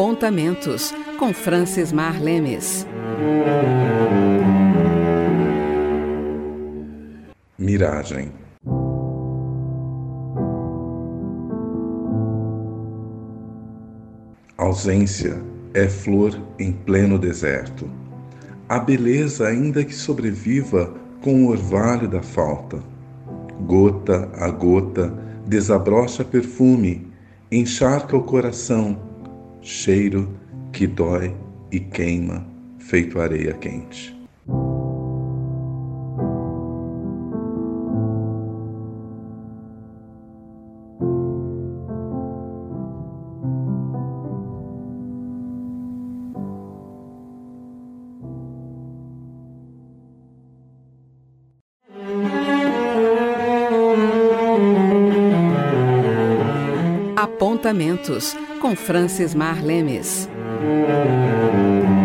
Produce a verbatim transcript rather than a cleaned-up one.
Apontamentos, com Francis Mar Lemes. Miragem. Ausência é flor em pleno deserto. A beleza, ainda que sobreviva com o orvalho da falta. Gota a gota, desabrocha perfume, encharca o coração, cheiro que dói e queima, feito areia quente. Apontamentos, com Francis Mar Lemes.